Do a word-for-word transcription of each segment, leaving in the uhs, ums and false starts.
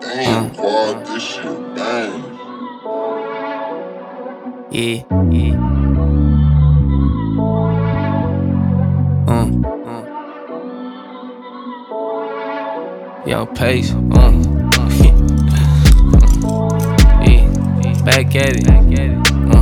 Damn, quad, this shit bang. Yeah, yeah. Uh, uh. Young Pace, uh. yeah, back at it, uh.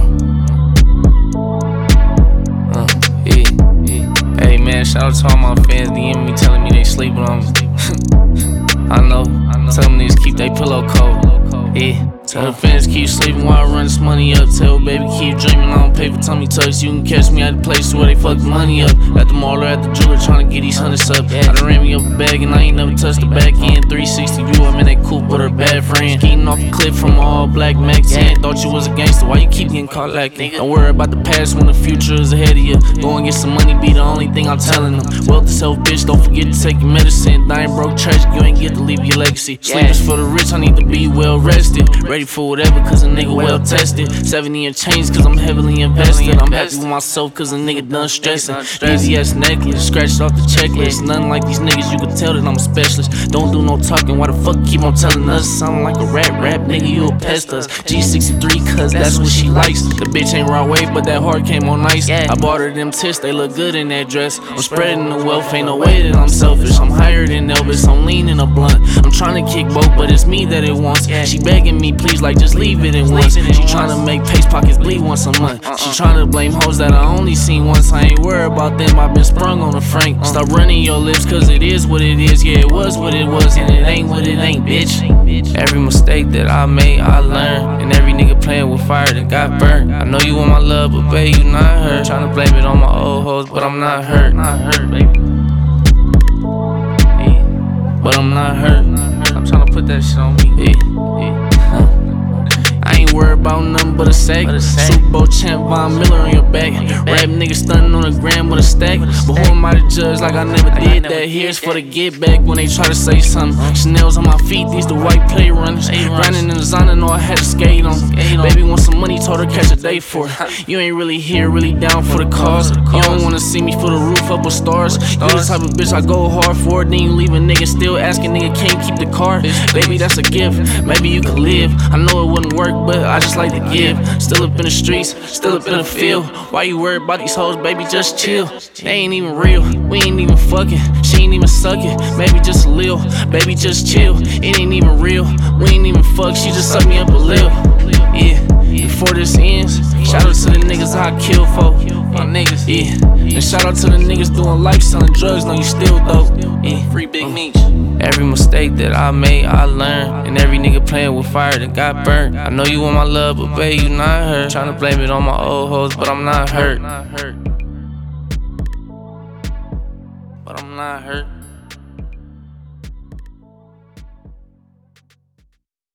Uh, yeah, yeah. Hey man, shout out to all my fans D M me telling me they sleeping on me. I know, tell them niggas keep they pillow cold. Yeah, tell the fans keep sleeping while I run this money up. Tell baby keep dreaming on paper, tummy tucks. You can catch me at the place where they fuck the money up. At the mall or at the jeweler trying to get these hundreds up. I done ran me up a bag and I ain't never touched the back end. three sixty view, I'm in that coupe with her bad friend. Getting off the cliff from all black Max ten. Thought you was a gangster, why you keep getting caught lacking? Don't worry about the past when the future is ahead of you. Go and get some money, be the only thing I'm telling them. Wealth is self, bitch, don't forget to take your medicine. Dying broke, tragic, you ain't get to leave your legacy. Sleep is for the rich, I need to be well rested. Ready for whatever, cause a nigga well tested. seventy in chains, cause I'm heavily invested. I'm happy with myself, cause a nigga done stressing. Easy ass necklace, scratched off the checklist. Nothing like these niggas, you can tell that I'm a specialist. Don't do no talking, why the fuck keep on telling us? Sound like a rap, rap nigga, you a pest us. G sixty-three, cause that's what she likes. The bitch ain't raw wave, but that heart came on nice. I bought her them tits, they look good in that dress. I'm spreading the wealth, ain't no way that I'm selfish. I'm higher than Elvis, I'm leaning a blunt. I'm trying to kick both, but it's me that it wants. She begging me, please, like just leave it in once. She trying to make pace pockets bleed once a month. She trying to blame hoes that I only seen once. I ain't worried about them, I been sprung on a Frank. Stop running your lips, cause it is what it is. Yeah, it was what it was, and it ain't what it ain't, bitch. Every mistake that I made, I learned. And every nigga playing with fire that got burnt. I know you want my love, but babe, you not hurt. Trying to blame it on my old hoes, but I'm not hurt. Not hurt, baby. Yeah. But I'm not hurt. I'm trying to put that shit on me. Yeah. Yeah. Huh. I ain't worried about nothing but a sack. Super Bowl champ, Von Miller on your back. Rap niggas stunning on the gram with a stack. But who am I to judge like I never did that? Here's for the get back when they try to say something. Chanel's on my feet, these the white play runners. Grinding in the designer, know I had to skate on. Baby want some money, told her catch a day for it. You ain't really here, really down for the cause. You don't wanna see me for the roof up with stars. You the type of bitch I go hard for it. Then you leave a nigga still asking nigga can't keep the car. Baby, that's a gift, maybe you could live. I know it wouldn't work, but I just like to give. Still up in the streets, still up in the field. Why you worried about these hoes, baby, just chill. They ain't even real, we ain't even fucking. She ain't even sucking, maybe just a lil. Baby, just chill, it ain't even real. We ain't even fuck, she just sucked me up a lil. Yeah, before this ends, shout out to the niggas I kill for. My niggas, yeah. And shout out to the niggas doing life, selling drugs, know you still dope. Yeah, free Big Meech. Every mistake that I made, I learned. And every nigga playing with fire that got burnt. I know you want my love, but babe, you not hurt. Tryna blame it on my old hoes, but I'm not hurt. But I'm not hurt.